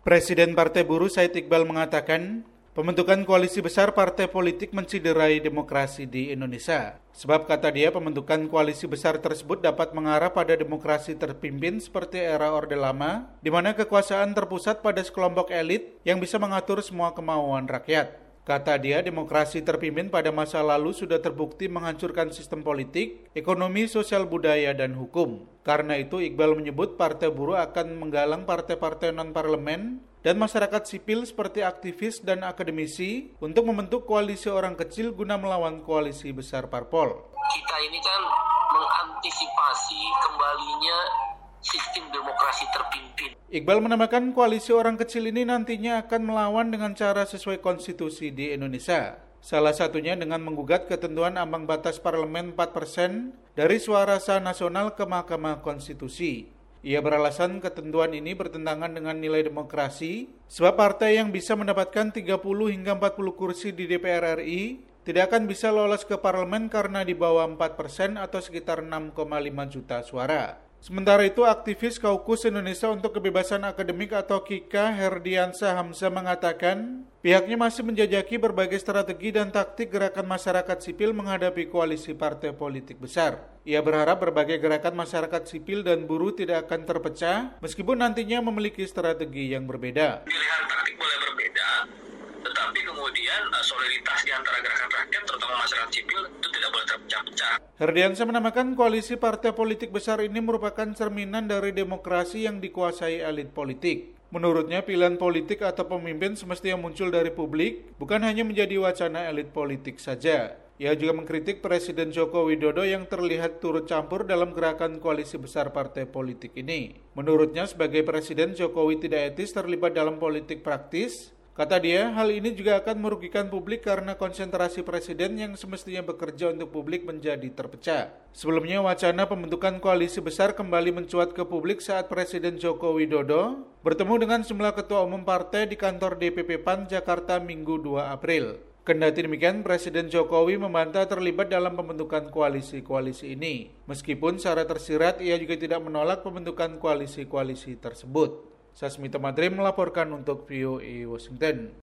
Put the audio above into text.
Presiden Partai Buruh Said Iqbal mengatakan, pembentukan koalisi besar partai politik menciderai demokrasi di Indonesia. Sebab kata dia, pembentukan koalisi besar tersebut dapat mengarah pada demokrasi terpimpin seperti era Orde Lama, di mana kekuasaan terpusat pada sekelompok elit yang bisa mengatur semua kemauan rakyat. Kata dia, demokrasi terpimpin pada masa lalu sudah terbukti menghancurkan sistem politik, ekonomi, sosial budaya, dan hukum. Karena itu, Iqbal menyebut Partai Buruh akan menggalang partai-partai non-parlemen dan masyarakat sipil seperti aktivis dan akademisi untuk membentuk koalisi orang kecil guna melawan koalisi besar parpol. Kita ini kan mengantisipasi kembalinya sistem demokrasi terpimpin. Iqbal menambahkan koalisi orang kecil ini nantinya akan melawan dengan cara sesuai konstitusi di Indonesia. Salah satunya dengan menggugat ketentuan ambang batas parlemen 4% dari suara sah nasional ke Mahkamah Konstitusi. Ia beralasan ketentuan ini bertentangan dengan nilai demokrasi, sebab partai yang bisa mendapatkan 30 hingga 40 kursi di DPR RI tidak akan bisa lolos ke parlemen karena di bawah 4% atau sekitar 6,5 juta suara. Sementara itu, aktivis Kaukus Indonesia untuk Kebebasan Akademik atau KIKA Herdiansah Hamzah mengatakan pihaknya masih menjajaki berbagai strategi dan taktik gerakan masyarakat sipil menghadapi koalisi partai politik besar. Ia berharap berbagai gerakan masyarakat sipil dan buruh tidak akan terpecah meskipun nantinya memiliki strategi yang berbeda. Pilihan taktik boleh berbeda, tetapi kemudian soliditas di antara gerakan rakyat, terutama masyarakat sipil, itu tidak boleh terpecah-pecah. Herdiansah menambahkan koalisi partai politik besar ini merupakan cerminan dari demokrasi yang dikuasai elit politik. Menurutnya, pilihan politik atau pemimpin semestinya muncul dari publik, bukan hanya menjadi wacana elit politik saja. Ia juga mengkritik Presiden Joko Widodo yang terlihat turut campur dalam gerakan koalisi besar partai politik ini. Menurutnya, sebagai Presiden, Jokowi tidak etis terlibat dalam politik praktis. Kata dia, hal ini juga akan merugikan publik karena konsentrasi presiden yang semestinya bekerja untuk publik menjadi terpecah. Sebelumnya, wacana pembentukan koalisi besar kembali mencuat ke publik saat Presiden Joko Widodo bertemu dengan sejumlah ketua umum partai di kantor DPP PAN Jakarta Minggu 2 April. Kendati demikian, Presiden Jokowi membantah terlibat dalam pembentukan koalisi-koalisi ini. Meskipun secara tersirat, ia juga tidak menolak pembentukan koalisi-koalisi tersebut. Sasmita Madrim melaporkan untuk VOA Washington.